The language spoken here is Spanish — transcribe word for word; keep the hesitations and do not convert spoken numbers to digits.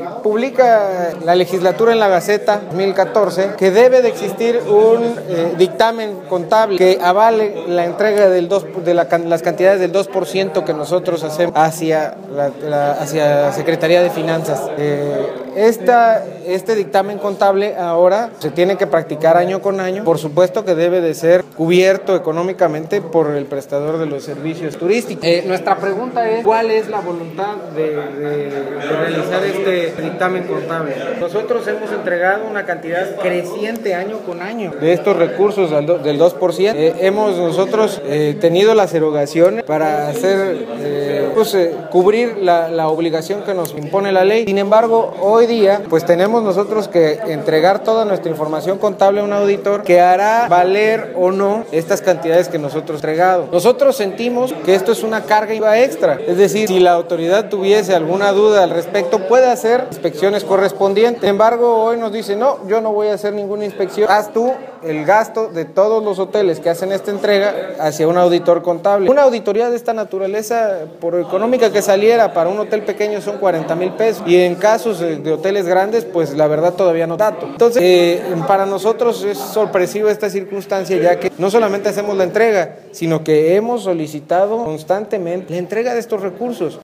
publica la legislatura en la Gaceta dos mil catorce que debe de existir un eh, dictamen contable que avale la entrega del dos, de la, las cantidades del dos por ciento que nosotros hacemos hacia la, la, hacia la Secretaría de Finanzas. Eh, esta, este dictamen contable ahora se tiene que practicar año con año. Por supuesto que debe de ser cubierto económicamente por el prestador de los servicios turísticos. Eh, nuestra pregunta es, ¿cuál es la voluntad de, de, de realizar este dictamen contable? Nosotros hemos entregado una cantidad creciente año con año de estos recursos del dos por ciento. Eh, hemos nosotros eh, tenido las erogaciones para hacer, eh, pues, eh, cubrir la, la obligación que nos impone la ley. Sin embargo, hoy día, pues tenemos nosotros que entregar toda nuestra información contable a un auditor que hará valer o no estas cantidades que nosotros hemos entregado. Nosotros sentimos que esto es una carga I V A extra, es decir, si la autoridad tuviese alguna duda al respecto, puede hacer inspecciones correspondientes. Sin embargo, hoy nos dice, no, yo no voy a hacer ninguna inspección, haz tú el gasto de todos los hoteles que hacen esta entrega hacia un auditor contable. Una auditoría de esta naturaleza, por económica que saliera, para un hotel pequeño son cuarenta mil pesos, y en casos de hoteles grandes, pues la verdad todavía no dato. Entonces, eh, para nosotros es sorpresiva esta circunstancia, ya que no solamente hacemos la entrega, sino que hemos solicitado constantemente la entrega de estos recursos.